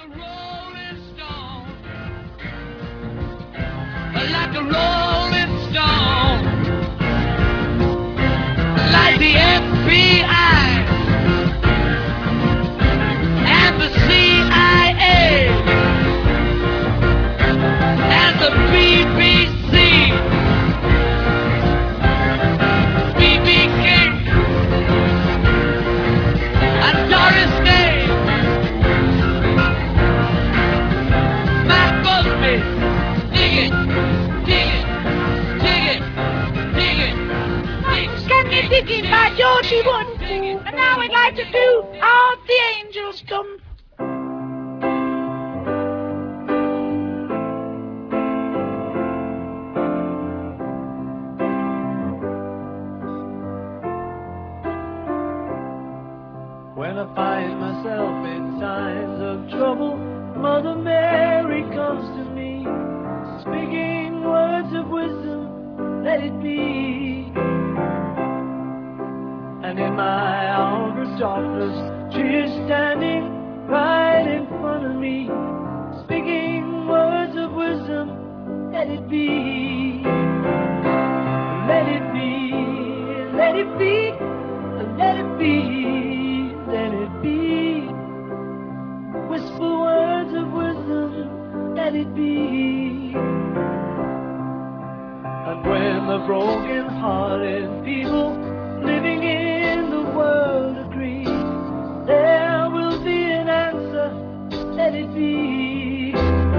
rolling stone, like a rolling stone, like the FBI and the CIA and the BBC, BB King and Doris Day, Matt Busby. Dig it, dig it, dig it, dig it, dig it. Can you dig it by Georgie One? And now we'd like to do All the Angels Come. When I find myself in times of trouble, Mother Mary comes to me, speaking words of wisdom, let it be. And in my hour of darkness, she is standing right in front of me, speaking words of wisdom, let it be. Let it be, let it be, let it be, let it be. Whisper words of wisdom, let it be. And when the broken-hearted people living in the world agree, there will be an answer, let it be.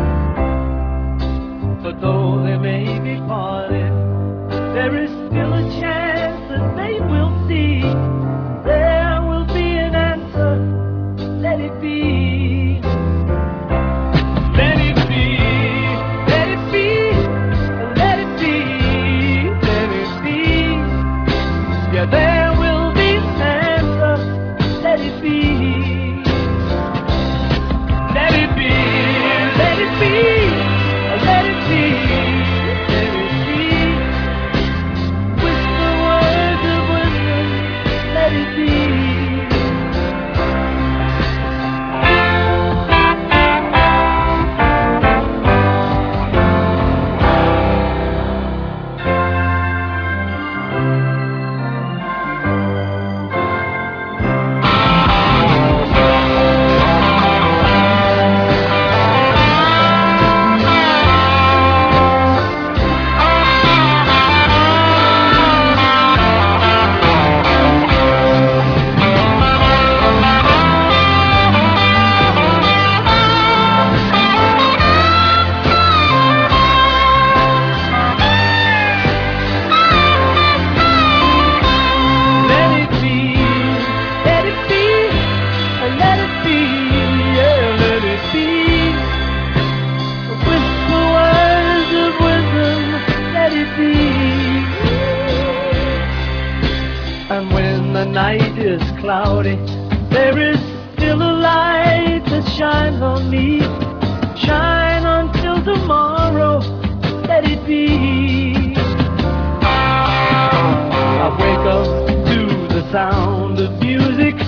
But though they may be parted, there is still a chance that they will see. There will be an answer, let it be. Let it be, let it be, let it be, let it be. Yeah, there will be an answer, let it be. Let it be, let it be, let it be, let it be. Whisper words of wisdom, let it be. And when the night is cloudy, there is still a light that shines on me. Shine until tomorrow, let it be. I wake up to the sound of music